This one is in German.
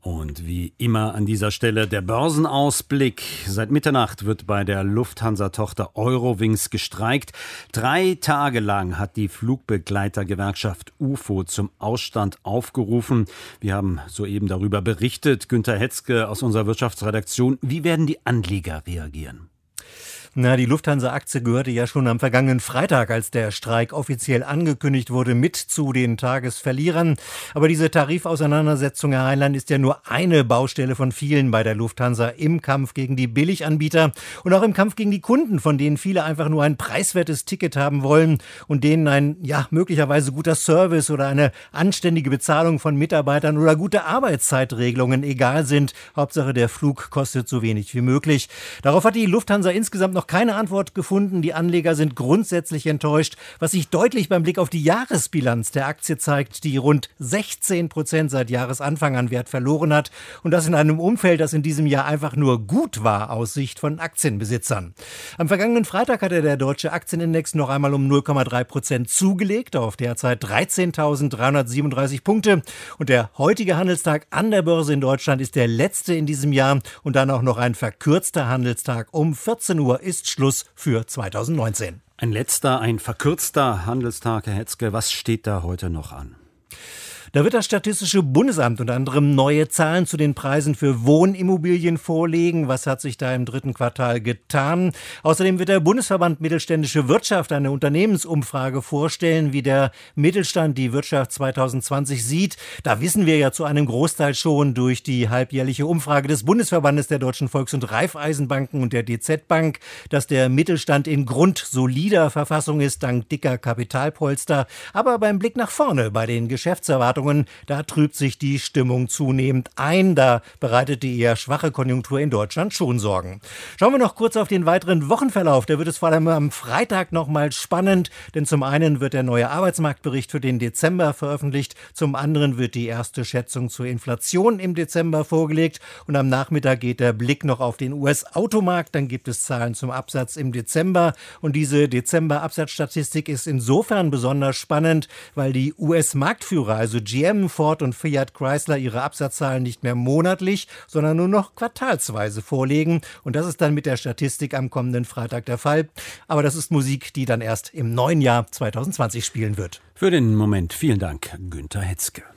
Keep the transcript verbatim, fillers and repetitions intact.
Und wie immer an dieser Stelle der Börsenausblick. Seit Mitternacht wird bei der Lufthansa-Tochter Eurowings gestreikt. Drei Tage lang hat die Flugbegleitergewerkschaft U F O zum Ausstand aufgerufen. Wir haben soeben darüber berichtet. Günter Hetzke aus unserer Wirtschaftsredaktion. Wie werden die Anleger reagieren? Na, die Lufthansa-Aktie gehörte ja schon am vergangenen Freitag, als der Streik offiziell angekündigt wurde, mit zu den Tagesverlierern. Aber diese Tarifauseinandersetzung, Herr Heinlein, ist ja nur eine Baustelle von vielen bei der Lufthansa im Kampf gegen die Billiganbieter und auch im Kampf gegen die Kunden, von denen viele einfach nur ein preiswertes Ticket haben wollen und denen ein, ja, möglicherweise guter Service oder eine anständige Bezahlung von Mitarbeitern oder gute Arbeitszeitregelungen egal sind. Hauptsache, der Flug kostet so wenig wie möglich. Darauf hat die Lufthansa insgesamt noch keine Antwort gefunden. Die Anleger sind grundsätzlich enttäuscht, was sich deutlich beim Blick auf die Jahresbilanz der Aktie zeigt, die rund sechzehn Prozent seit Jahresanfang an Wert verloren hat. Und das in einem Umfeld, das in diesem Jahr einfach nur gut war aus Sicht von Aktienbesitzern. Am vergangenen Freitag hatte der deutsche Aktienindex noch einmal um null Komma drei Prozent zugelegt, auf derzeit dreizehntausenddreihundertsiebenunddreißig Punkte. Und der heutige Handelstag an der Börse in Deutschland ist der letzte in diesem Jahr und dann auch noch ein verkürzter Handelstag. Um vierzehn Uhr ist Schluss für zweitausendneunzehn. Ein letzter, ein verkürzter Handelstag, Herr Hetzke. Was steht da heute noch an? Da wird das Statistische Bundesamt unter anderem neue Zahlen zu den Preisen für Wohnimmobilien vorlegen. Was hat sich da im dritten Quartal getan? Außerdem wird der Bundesverband Mittelständische Wirtschaft eine Unternehmensumfrage vorstellen, wie der Mittelstand die Wirtschaft zweitausendzwanzig sieht. Da wissen wir ja zu einem Großteil schon durch die halbjährliche Umfrage des Bundesverbandes der Deutschen Volks- und Raiffeisenbanken und der D Z Bank, dass der Mittelstand in grundsolider Verfassung ist, dank dicker Kapitalpolster. Aber beim Blick nach vorne bei den Geschäftserwartungen, da trübt sich die Stimmung zunehmend ein. Da bereitet die eher schwache Konjunktur in Deutschland schon Sorgen. Schauen wir noch kurz auf den weiteren Wochenverlauf. Da wird es vor allem am Freitag noch mal spannend, denn zum einen wird der neue Arbeitsmarktbericht für den Dezember veröffentlicht, zum anderen wird die erste Schätzung zur Inflation im Dezember vorgelegt und am Nachmittag geht der Blick noch auf den U S-Automarkt. Dann gibt es Zahlen zum Absatz im Dezember und diese Dezember-Absatzstatistik ist insofern besonders spannend, weil die U S-Marktführer, also G M, Ford und Fiat Chrysler ihre Absatzzahlen nicht mehr monatlich, sondern nur noch quartalsweise vorlegen. Und das ist dann mit der Statistik am kommenden Freitag der Fall. Aber das ist Musik, die dann erst im neuen Jahr zweitausendzwanzig spielen wird. Für den Moment vielen Dank, Günter Hetzke.